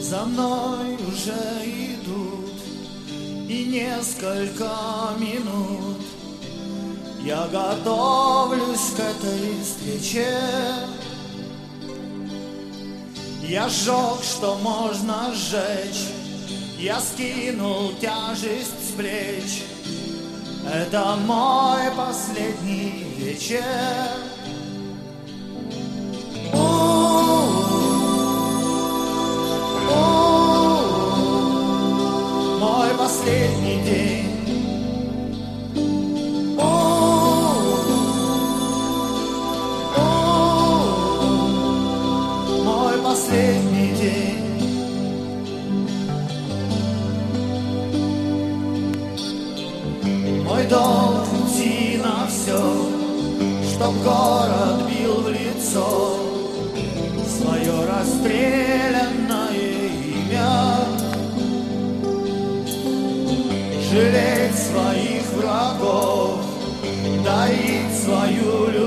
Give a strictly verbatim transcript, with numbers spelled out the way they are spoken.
За мной уже идут, и несколько минут я готовлюсь к этой встрече. Я сжег, что можно сжечь, я скинул тяжесть с плеч. Это мой последний вечер. Мой последний день. О, о, мой последний день. Мой долг идти на все, чтоб город бил в лицо свое расстрелянное имя. Жалеть своих врагов, дарить свою любовь.